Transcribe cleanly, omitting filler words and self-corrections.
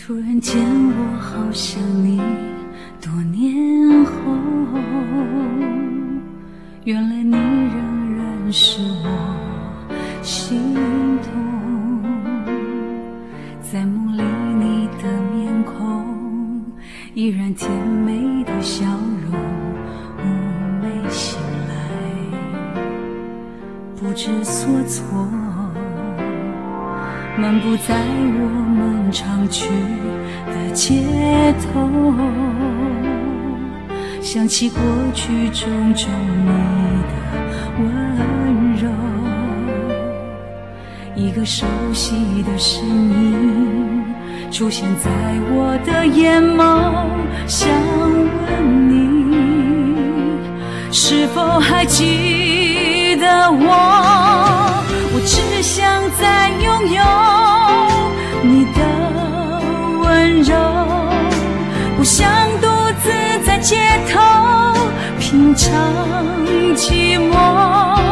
突然间我好想你，多年后原来你仍然是我心痛，在梦里你的面孔依然甜美的笑容，妩媚醒来不知所措，漫步在我们常去的街头，想起过去种种你的温柔，一个熟悉的身影出现在我的眼眸，想问你是否还记得我？我只想再拥有你的温柔，不想独自在街头品尝寂寞。